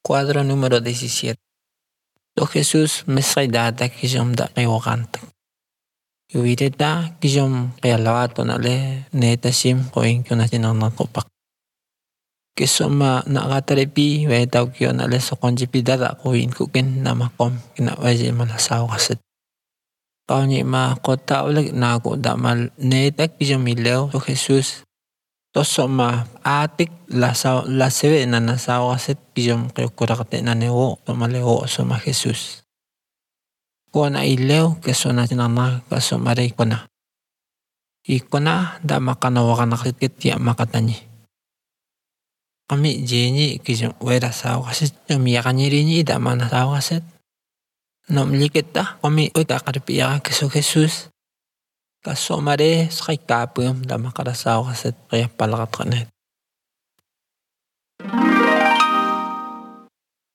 Cuadro número 17. To Jesús mesraidata kijom da kaywakantak. Yuireta kijom kayalawato na le neta sim koin kyo na tinanangkopak. Kisoma nakatarepi wetaw kyo na le sokonjipidada koin kukin na makom kinawaji malasaw kasit. Kaunyi ma kota ulag na ako da mal neta kijom ilaw to Jesús. Toso ma atik la sebe na nasaw kasit kijom kayo kurakate na newo to malewo so ma Jesús. Ko na ilaw keso na tinanang kaso maray ko na. Iko na da makanawa ka nakasit ya makatanyi. Kami jenyi kijom wera saw kasit yumiyakanyi rinyi da manasaw kasit. Nomlikit ta kami uy kakaripiya keso Jesús. Kaso mare sakay kapum da makarasaw kasit kaya palakat ka net.